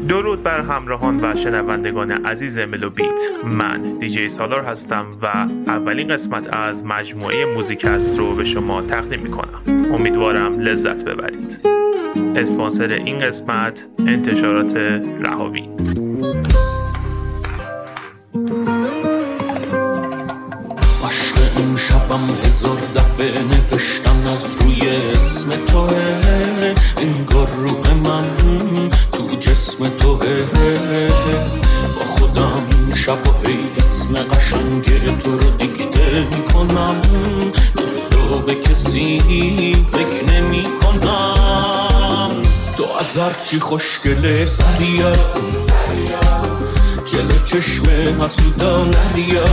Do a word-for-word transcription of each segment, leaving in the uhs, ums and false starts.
درود بر همراهان و شنوندگان عزیز ملو بیت. من دیجی سالار هستم و اولین قسمت از مجموعه موزیکست رو به شما تقدیم میکنم. امیدوارم لذت ببرید. اسپانسر این قسمت انتشارات رهاوی. عشق این شبم هزار دفعه نوشتم از روی اسم توه، انگار روح من تو جسم توه. با خودم شب و هی اسم قشنگ تو رو دیکته میکنم، دوستو به کسی فکر نمی کنم. تو از هرچی خوشگله سریا، جلو چشم حسودا نریا،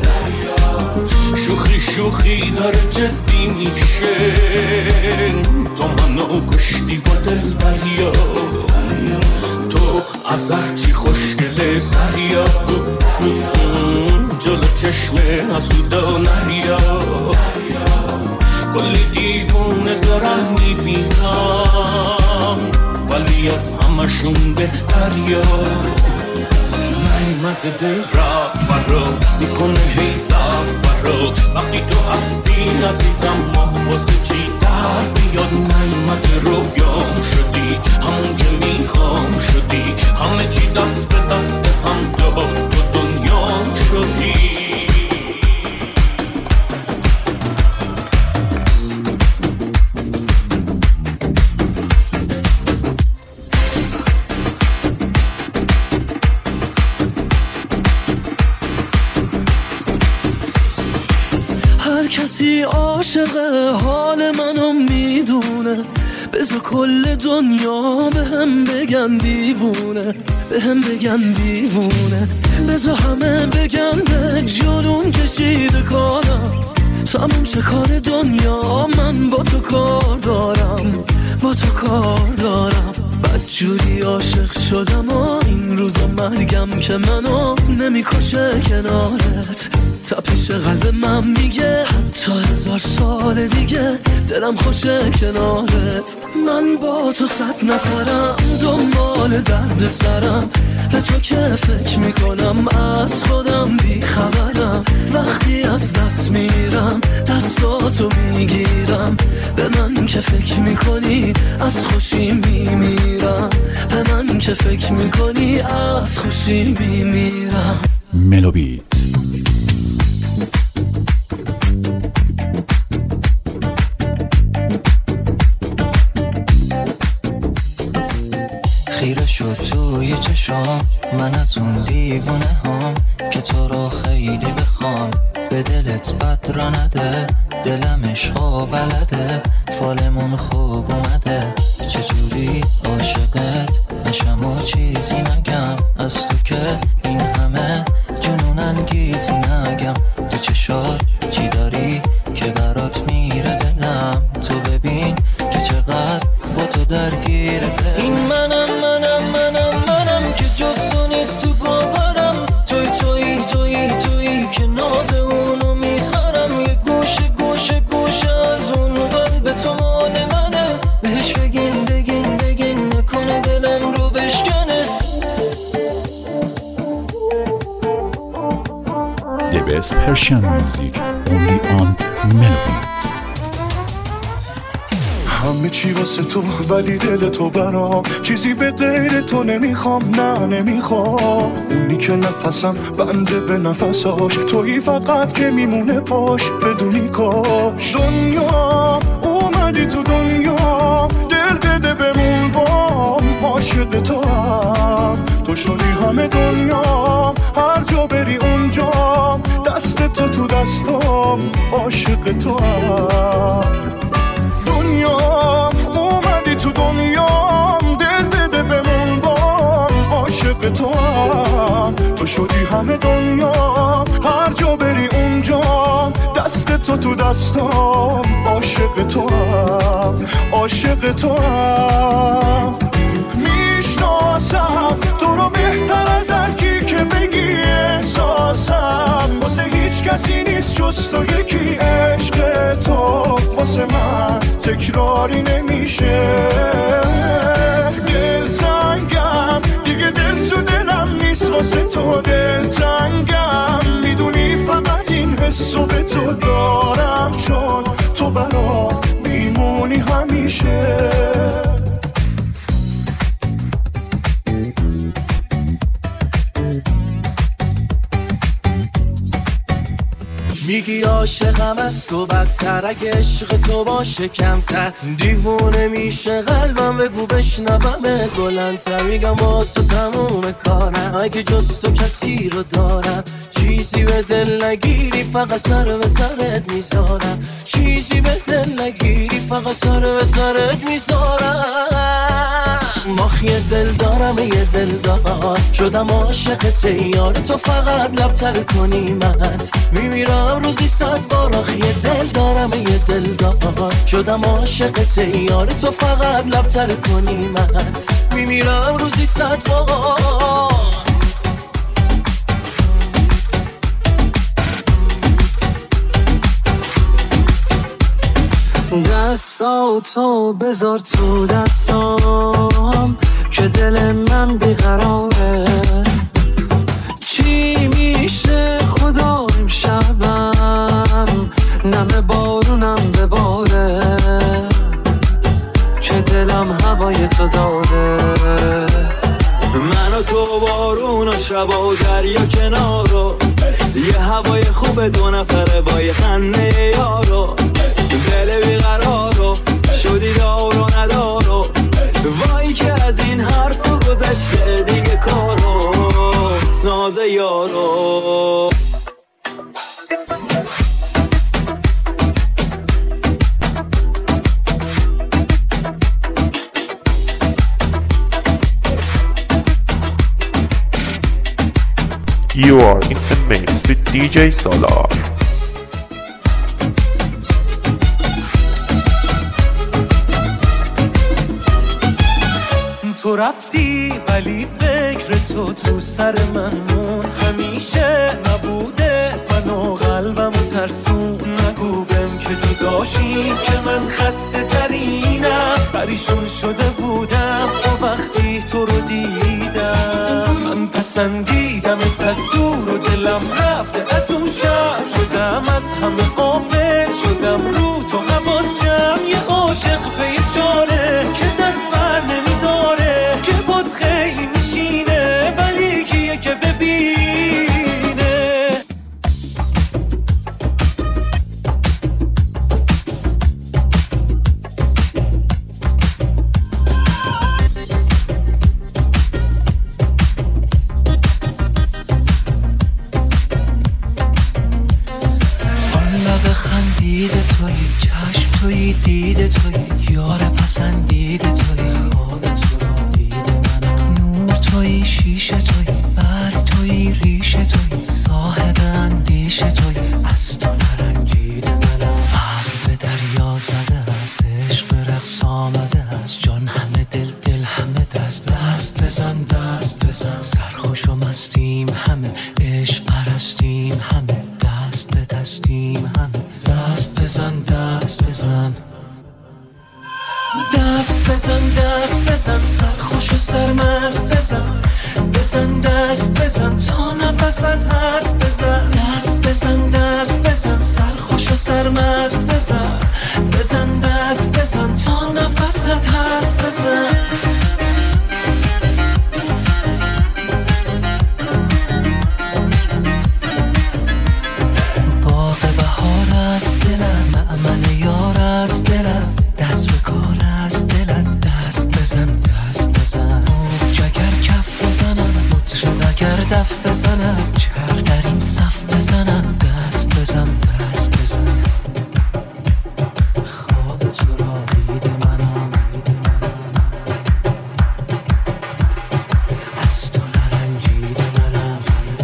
شوخی شوخی داره جدی میشه، تو منو کشتی با دل بریا. تو از هرچی خوشگله سریا، جلو چشم حسودا نریا، کلی دیوونه دارم میبینم ولی از همشون بهتریا. نیمده دل را فرا میکنه هی زفرا، وقتی تو هستی عزیزم ما واسه چی در بیاد. نیمده رویام شدی همون که میخوام شدی، همه چی دست به دست هم داد تو دنیام شدی. کسی عاشق حال منو میدونه، بذار کل دنیا به هم بگن دیوونه، به هم بگن دیوونه، بذار همه بگن به جنون کشیده کارم. تموم چه کار دنیا، من با تو کار دارم، با تو کار دارم. بدجوری عاشق شدم و این روزا مرگم که منو نمیکشه کنارت. تپش قلب من میگه حتی هزار سال دیگه دلم خوشه کنارت. من با تو صد نفرم دنبال درد سرم، به تو که فکر میکنم از خودم بی خبرم. وقتی از دست میرم دستاتو میگیرم، به من که فکر میکنی از خوشی میمیرم، به من که فکر میکنی از خوشی میمیرم. ملو بیت. خیره شد توی چشام من از اون دیوونه هام، که تو رو خیلی بخوام به دلت بد را نده. دلم عشقا بلده فالمون خوب اومده، چجوری عاشقت نشم و چیزی نگم از تو که این همه جنون انگیزی نگم. تو چشات چی داری که برات میره دلم، تو ببین که چقدر با تو درگیرته. این منم منم منم منم که جز تو نیست تو باورم، توی توی توی توی که ناز اونو میخرم. یه گوشه گوشه گوشه از اون قلب تو مال منه، بهش بگین بگین بگین نکنه دلم رو بشکنه. The best Persian music only on Melo Beat. همه چی واسه تو ولی دل تو برام، چیزی به غیر تو نمیخوام، نه نمیخوام. اونی که نفسم بنده به نفساش، تویی فقط که میمونه پاش بدونی کاش. دنیا اومدی تو دنیا، دل بده بمون بام، عاشق تو هم تو شدی همه دنیا، هر جا بری اونجا دست تو تو دستام، عاشق تو هم. دنیا اومدی تو دنیا، دل بده بمون بام، عاشق تو هم تو شدی همه دنیا، هر جا بری اونجا دست تو تو دستام، عاشق تو هم عاشق تو هم. میشناسم تو رو بهتر از هر کی که بگی احساسم، واسه هیچ کسی نیست جز تو یکی. عشق تو واسه من تکراری نمیشه، دل تنگم دیگه میگی عاشقم از تو بدتر، اگه عشق تو باشه کمتر دیوونه میشه قلبم، بگو بشنوم بلندتر. میگم با تو تموم کارم، اگه جز تو کسی رو دارم چیزی به دل نگیری فقط سر به سرت میذارم، چیزی به دل نگیری فقط سر به سرت میذارم. ماخی دل دارم یه دل دار شدم عاشقت یار، تو فقط لبتر کنی من میمیرم روزی صد بار. آخی دل دارم یه دل دار شدم عاشقت یار، تو فقط لبتر کنی من میمیرم روزی صد بار. دستا تو بذار تو دستام که دل من بیقراره، چی میشه خدا امشبم نم بارونم بباره، که دلم هوای تو داره. من و تو بارون و شب و دریا کنارو، یه هوای خوب دو نفره با یه خنده یارو، دل بیقرارو شدی دار و ندارو، وای که از این حرف گذشته دیگه کارو ناز یارو. You are in the mix with دی جی Solar. تو رفتی ولی فکر تو تو سر من مون، همیشه نبوده منو قلبم ترسون. نگو بهم که جداشی که من خسته ترینم، پریشون شده بودم تا وقتی تو رو دیدم. من پسندیدم از دور و دلم رفته از اون شب، شدم از همه غافل شدم رو تو حواسم. یه عاشق پی چاره که دست بر نمیداره، که بود خیلی میشینه ولی کیه که ببینه. آن لب خندیده توی، چشم توی دیده توی، یار پسندیده توی، خواب تو را دیده منم. نور توی شیشه توی، برگ توی ریشه توی، صاحب اندیشه توی، از تو نرنجیده منم. عقل به دریا زده است، عشق رقص آمده است، جان همه دل دل همه دست. دست بزن دست بزن، سرخوش و مستیم همه، عشق پرستیم همه، دست به دستیم همه. دست بزن دست بزن دست بزن دست بزن، سرخوش و سرمست بزن. بزن دست بزن تا نفست هست، بزن دست بزن دست بزن، سرخوش و سرمست بزن. بزن دست بزن تا نفست هست، بزن. باغ بهار است دلم، مأمن یار است دلم، دست به کار است دلم. دست بزن دست بزن، جگر کف بزنم، مطرب اگر دف بزنم، چرخ در این صف بزنم. دست بزن دست بزن، خواب تو را دیده منم، از تو نرنجیده منم.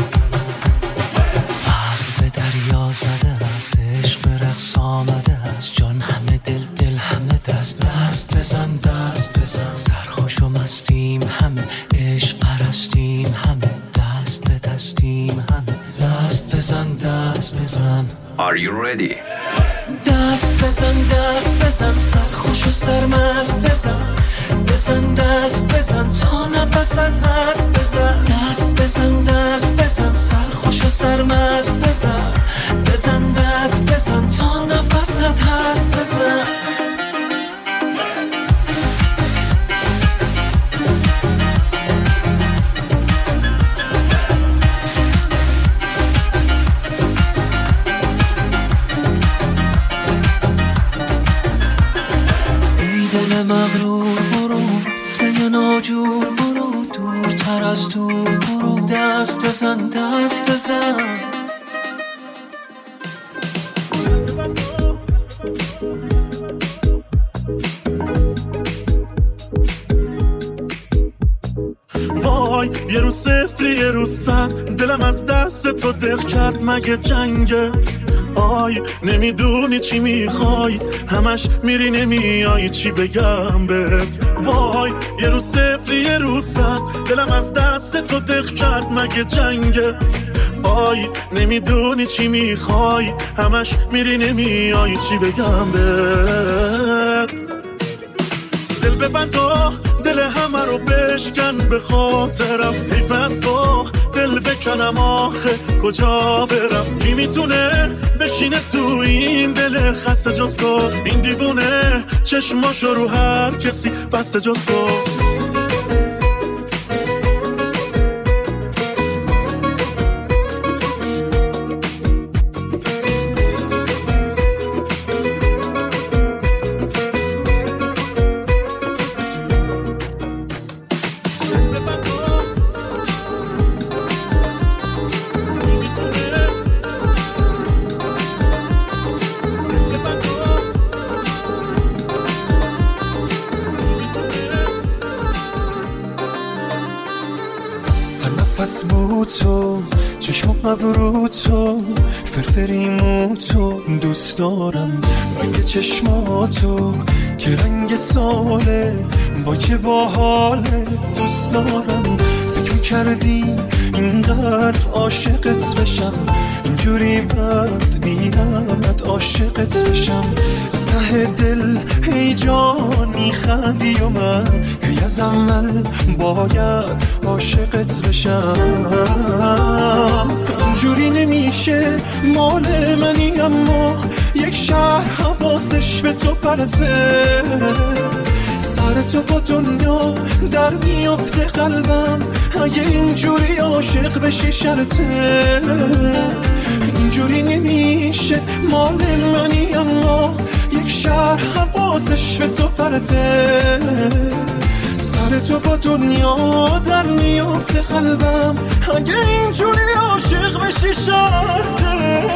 عقل به دریا زده است، عشق به رقص آمده است، جان همه دل دل همه دست. دست بزن دست بزن، سرخوش و مستیم همه، عشق پرستیم همه، دست به دستیم همه. دست بزن دست بزن. Are you ready? دست بزن دست بزن، سرخوش و سرمست بزن. بزن دست بزن تا نفست هست، بزن دست بزن دست بزن، سرخوش و سرمست بزن. بزن دست بزن تا نفست هست، بزن. دور برو، دورتر از دور برو، دست بزن دست بزن. وای یه روز صفری یه روز صد، دلم از دست تو دق کرد مگه جنگه. آی نمیدونی چی میخوای، همش میری نمیای، چی بگم بهت. وای یه روز صفری یه روز صد، دلم از دست تو دق کرد مگه جنگه. آی نمیدونی چی میخوای، همش میری نمیای، چی بگم بهت. دل ببند و دل همه رو بشکن به خاطرم، حیف از تو دل بکنم آخه کجا برم. کی میتونه بشینه تو این دل خسته جز تو، این دیوونه چشماشو رو هر کسی بسته جز تو. نفس بود تو، چشم ابرو تو، فرفریمو تو دوست دارم. رنگ چشماتو که رنگ ساله، وای چه باحاله دوست دارم. فکر میکردی اینقدر عاشقت بشم، اینجوری بد بیاد عاشقت بشم. از ته دل هی جان میخندی و من هی از اول باید عاشقت بشم. اینجوری نمیشه مال منی، اما یک شهر حواسش به تو پرته. سر تو با دنیا در میفته قلبم، اگه اینجوری عاشق بشی شرطه. اینجوری نمیشه مال منی، اما یک شهر حواسش به تو پرته. سر تو با دنیا در میفته قلبم، اگه اینجوری عاشق بشی شرطه.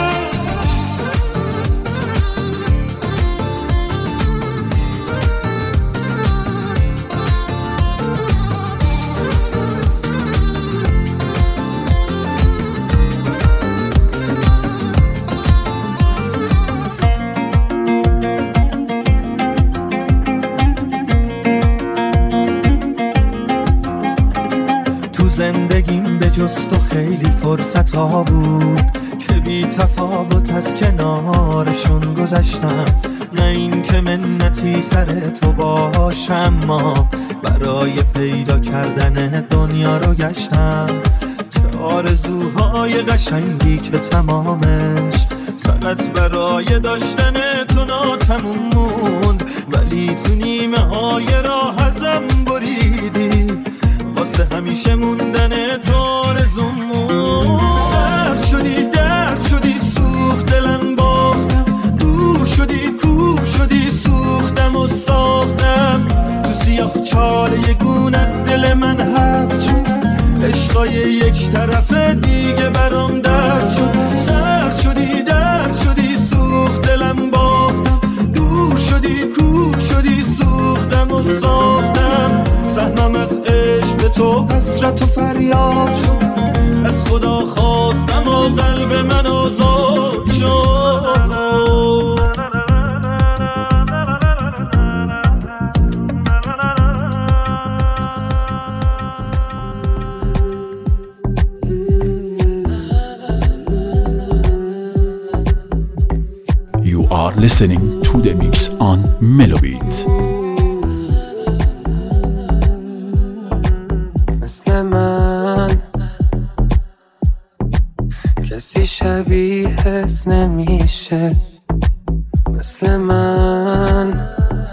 زندگیم به جز تو خیلی فرصت ها بود که بی تفاوت از کنارشون گذشتم. نه این که منتی سر تو باشم، ما برای پیدا کردن دنیا رو گشتم. چه آرزوهای قشنگی که تمامش فقط برای داشتن تو ناتموم موند، ولی تو نیمه های راه ازم بریدی، واسه همیشه موندن تو آرزومون. سرد شدی درد شدی سوخت دلم باختم، دور شدی کور شدی سوختم و ساختم. تو سیاه چاله گونت دل من حبس شد، عشقای یک طرفه دیگه برام درد شد. سرد شدی درد شدی سوخت دلم باختم، دور شدی کور شدی سوختم و ساختم. سهمم از عشق تو حسرت و فریاد شد، از خدا خواستم و قلب من آزاد شد. You are listening to the mix on Melobeat. مثل من کسی شبیهت نمیشه، مثل من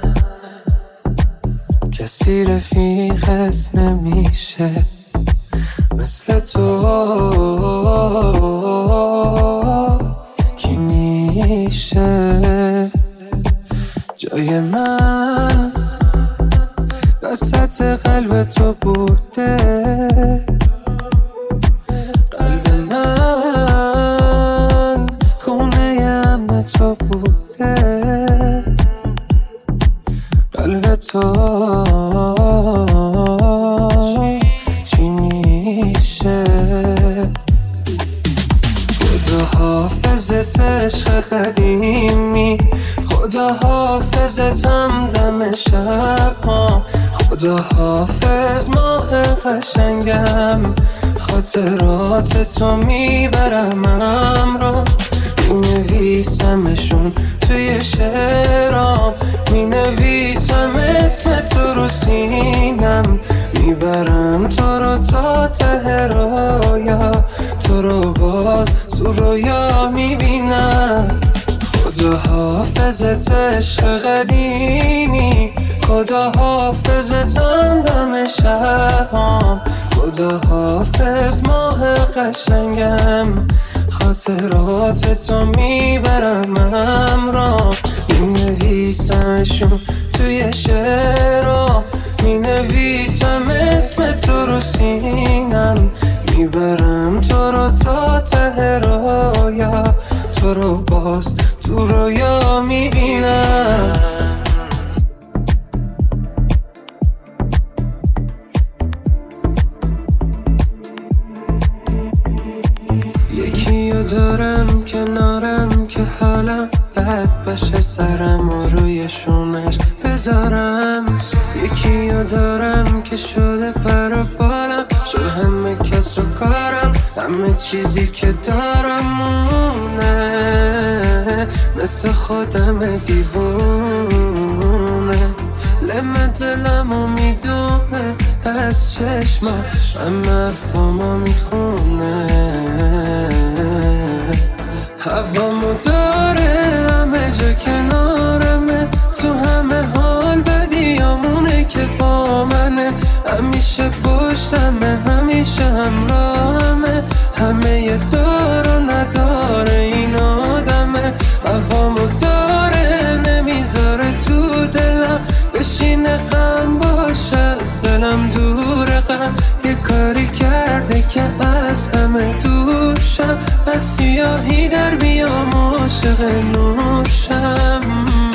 کسی رفیقت نمیشه، مثل تو کی میشه جای من وسط قلب تو بوده، قلب من خونه امن تو بوده، قلب تو چی میشه؟ خدا حافظت عشق قدیمی، خدا حافظتم دم شب ها، خدا حافظ ماه قشنگم، خاطرات تو میبرم امرا، مینویسمشون توی شعرام، مینویسم اسم تو رو سینم، میبرم تو رو تا ته رویا، تو رو باز تو رویا میبینم. خدا حافظت عشق قدیمی، خدا حافظتم دم شبام، خدا حافظ ماه قشنگم، خاطرات تو میبرم امرام، مینویسمشون توی شعرام، مینویسم اسم تو رو سینم، میبرم تو رو تا ته رویا، تو رو باز تو رویا میبینم. یکیو دارم کنارم که حالم بد باشه، سرم و روی شونش بذارم، یکیو دارم که شده پر و بالم، شده همه کس و کارم، همه چیزی که دارم مونه، مثل خودم دیوونه، لم دلمو میدونه، از چشمم هم حرفمو میخونه، هوامو داره همه جا کنارمه، تو همه حال بدیامونه که با منه، همیشه پشتمه همیشه همراهمه، همه یه دار و نداره این آدمه، هوامو داره نمیذاره تو دلم بشینه، غم باشه از دلم دوره، غم یه کاری کرده که از همه دوشم، از سیاهی در بیام عاشق نوشم.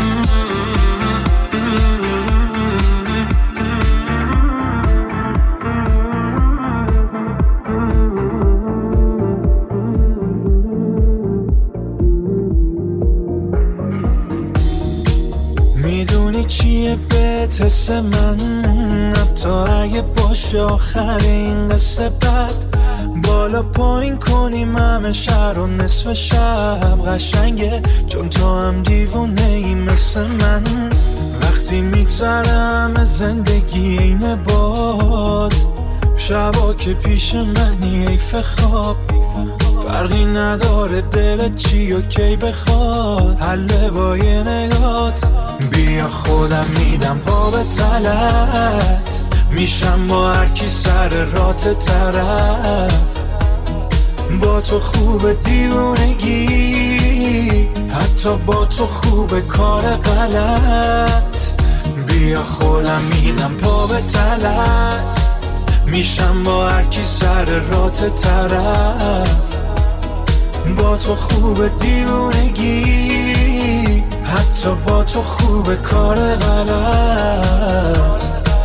میدونی چیه بهت حس من، حتی اگه باشه آخر این قصه بد، بالا پایین کنیم همه شهر و نصف شب قشنگه، چون تو هم دیوونه ای مثل من، وقتی میگذره همه زندگی اینه باد، شبا که پیش منی حیف خواب، فرقی نداره دلت چی و کی بخواد، حله با یه نگات، بیا خودم میدم پا به تلت، میشم با هر کی سر رات طرف، با تو خوب دیوونگی، حتی با تو خوب کار غلط، بیا خودم میدم پا به تلت، میشم با هر کی سر رات طرف، با تو خوب دیوونگی، حتی با تو خوب کار غلط.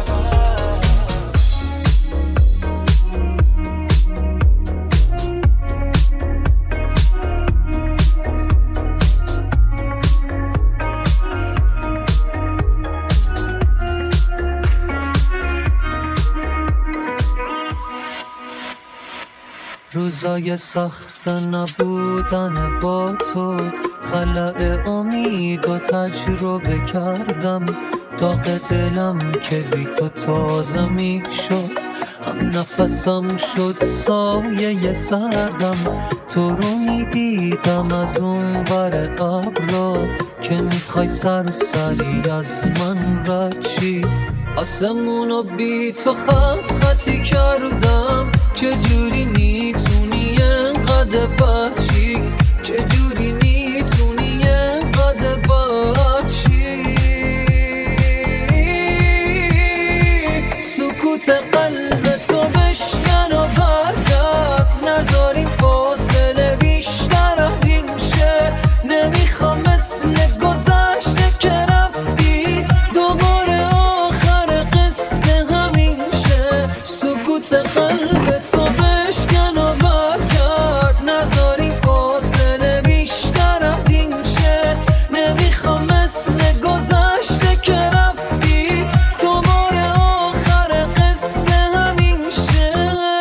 روزای سخت نبودن با تو، خلأ امید و تجربه کردم، داغ دلم که بی تو تازه می شد، هم نفسم شد سایه سردم، تو رو می دیدم از اون ور ابرا، که میخوای سر سری از من رد چی، آسمونو بی تو خط خطی کردم، چجوری میتونی انقدر بچی، چجوری میتونی انقدر بچی، سکوت قلب تو بشکن و برگرد نذار این فاصله بیشتر از این شه نمیخوام مثل گذشته که رفتی دوباره آخر قصه همین شه سکوت قلب تو بشکن و برگرد نذار این فاصله بیشتر از این شه نمیخوام مثل گذشته که رفتی دوباره آخر قصه همین شه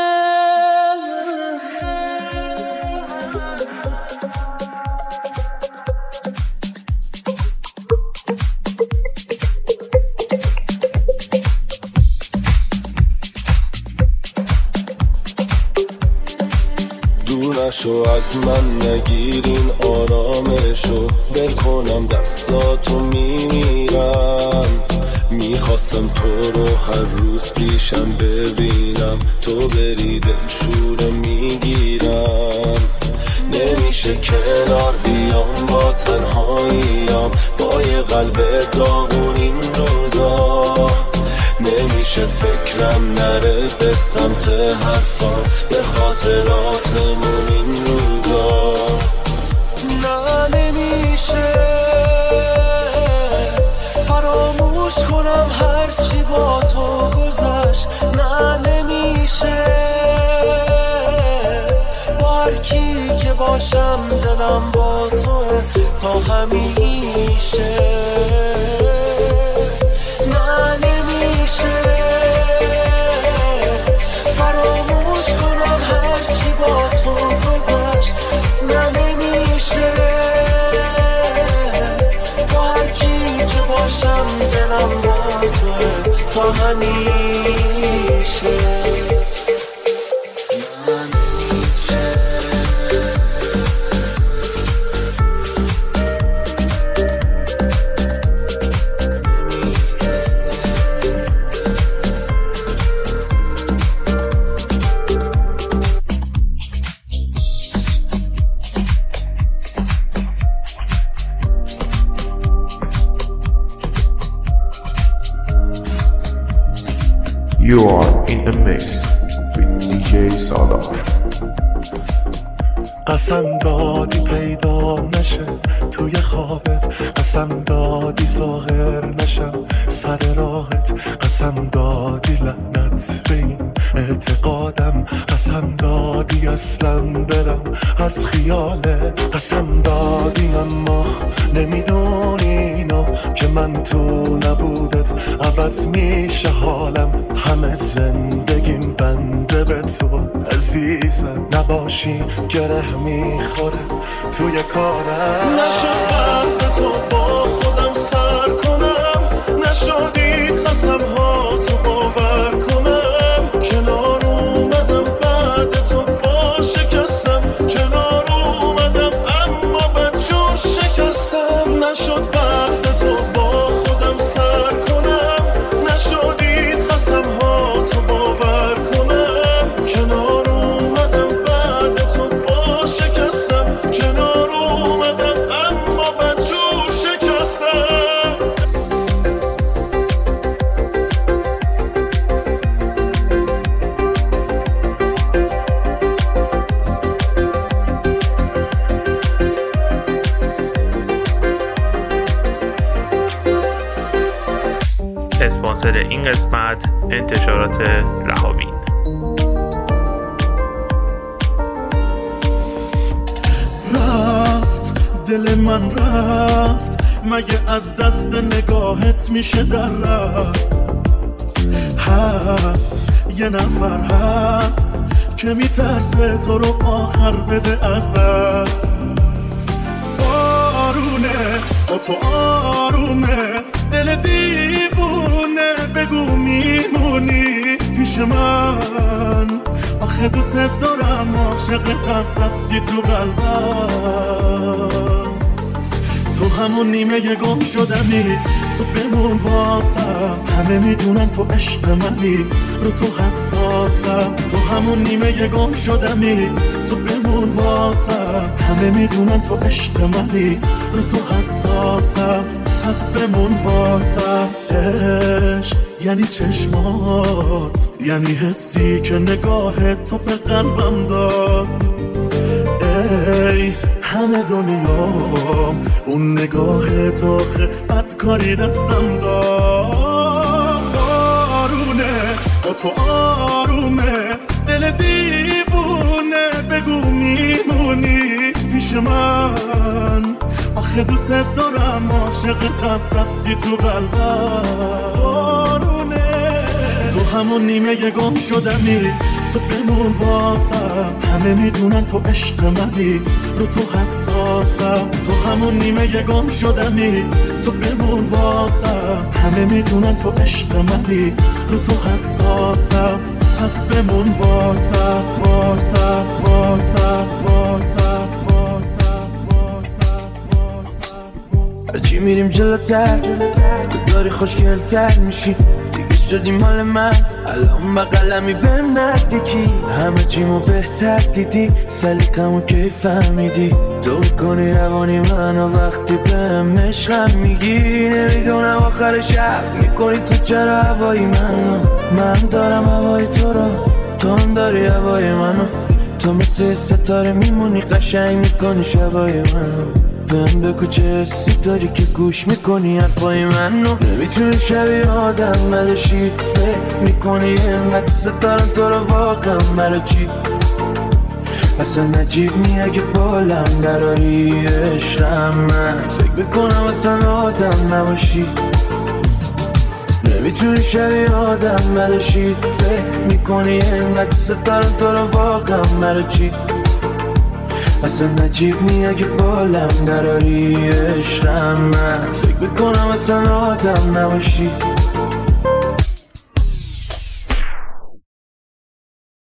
دونشو از من نگیرین آرامشو بل کنم دستاتو میمیرم میخواستم تو رو هر روز پیشم ببینم تو بری دلشورو میگیرم نمیشه کنار بیام با تنهاییم با یه قلب داغون این روزا نمیشه فکرم نره به سمت حرفات به خاطراتمون این روزا نه نمیشه فراموش کنم هرچی با تو گذشت نه نمیشه با هر کی که باشم دلم با توه تا همیشه نه نمیشه فراموش کنم هرچی با تو گذشت نه نمیشه با هر کی که باشم دلم با توه تا همیشه You are in the mix with دی جی سالار. قسم دادی پیدا نشه توی خوابت قسم دادی ظاهر نشم سر راهت قسم دادی لعنت به این اعتقادم قسم دادی اصلا برم از خیالت قسم دادی اما نمیدونی اینو که من تو نبودت عوض میشه حالم همه زندگیم بنده به تو عزیزم نباشی گره میخوره توی کارم نشد بعد تو با خودم سر کنم نشدید قسم ها تو باور کنم کنار اومدم بعد تو با شکستم کنار اومدم اما بدجور شکستم نشد بعد تو با خودم سر کنم نشدید قسم ها تو باور کنم کنار اومدم بعد تو با شکستم کنار اومدم اما بدجور شکستم اسپانسر این قسمت انتشارات رهاوین. رفت دل من رفت مگه از دست نگاهت میشه در رفت هست یه نفر هست که میترسه تو رو آخر بده از دست آرونه با تو آرومه دل دیوونه بگو میمونی پیش من آخه دوست دارم عاشقتم رفتی تو قلبم تو همون نیمه گم شدمی تو بمون واسم همه میدونن تو عشق منی رو تو حساسم تو همون نیمه گم شدمی تو بمون واسم همه میدونن تو عشق منی رو تو حساسم پس بمون واسم عشق یعنی چشمات، یعنی حسی که نگاه تو به قلبم داد. ای همه دنیام اون نگاه تو خه بدکاری دستم داد. آرونه با تو آرومه دل دیوونه، بگو میمونی پیش من، آخه دوست دارم عاشقتم رفتی تو قلبم. آرونه تو همون نیمه گم شدمی، تو بمون واسم، همه میدونن تو عشق منی، رو تو حساسم. تو همون نیمه گم شدمی، تو بمون واسم، همه میدونن تو عشق منی، رو تو حساسم. پس بمون واسم واسم واسم واسم واسم واسم. هرچی میریم جلوتر تو داری خوشگلتر میشی، دیگه شدی مال من، الان بقلمی بهم نزدیکی، همه چیمو بهتر دیدی، سلیقمو کی فهمیدی، تو میکنی روانی منو وقتی بهم عشقم میگی. نمیدونم آخر شب میکنی تو چرا هوایی منو، من دارم هوای تو رو، تو هم داری هوای منو، تو مثل ستاره میمونی قشنگ میکنی شبای منو. بهم بگو چه حسی داری که گوش میکنی حرفای منو، نمیتونی شبیه آدم نداشی، فکر میکنی اینقدر دوست دارم تو رو واقعا مرا چی. اصلا نجیب نی اگه بالم دراری عشقم، من فکر میکنم اصلا آدم نباشی، نمیتونی شبیه آدم نداشی، فکر میکنی اینقدر دوست دارم تو رو واقعا مرا چی. اصلا نجیب نی اگه بالم دراری عشقم، من فکر میکنم اصلا آدم نباشی.